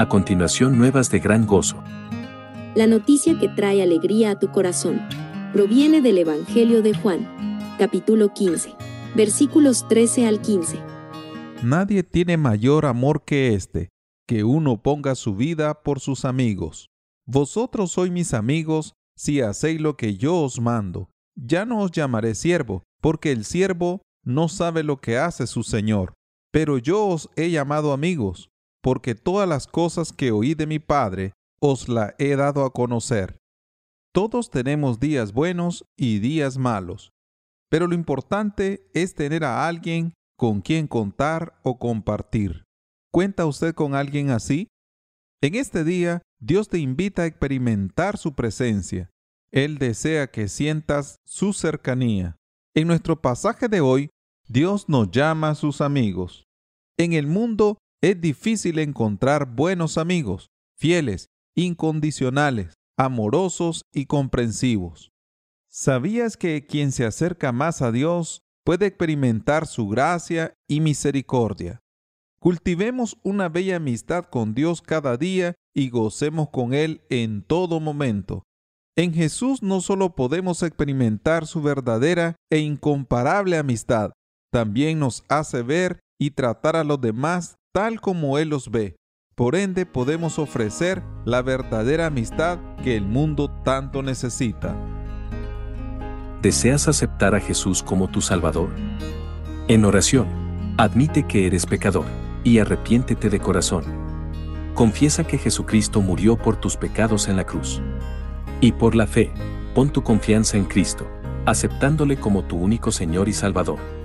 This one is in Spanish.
A continuación, nuevas de gran gozo. La noticia que trae alegría a tu corazón proviene del Evangelio de Juan, capítulo 15, versículos 13 al 15. Nadie tiene mayor amor que este, que uno ponga su vida por sus amigos. Vosotros sois mis amigos si hacéis lo que yo os mando. Ya no os llamaré siervo, porque el siervo no sabe lo que hace su señor. Pero yo os he llamado amigos, porque todas las cosas que oí de mi Padre os las he dado a conocer. Todos tenemos días buenos y días malos, pero lo importante es tener a alguien con quien contar o compartir. ¿Cuenta usted con alguien así? En este día, Dios te invita a experimentar su presencia. Él desea que sientas su cercanía. En nuestro pasaje de hoy, Dios nos llama a sus amigos. En el mundo es difícil encontrar buenos amigos, fieles, incondicionales, amorosos y comprensivos. ¿Sabías que quien se acerca más a Dios puede experimentar su gracia y misericordia? Cultivemos una bella amistad con Dios cada día y gocemos con Él en todo momento. En Jesús no solo podemos experimentar su verdadera e incomparable amistad, también nos hace ver y tratar a los demás tal como Él los ve. Por ende, podemos ofrecer la verdadera amistad que el mundo tanto necesita. ¿Deseas aceptar a Jesús como tu Salvador? En oración, admite que eres pecador y arrepiéntete de corazón. Confiesa que Jesucristo murió por tus pecados en la cruz. Y por la fe, pon tu confianza en Cristo, aceptándole como tu único Señor y Salvador.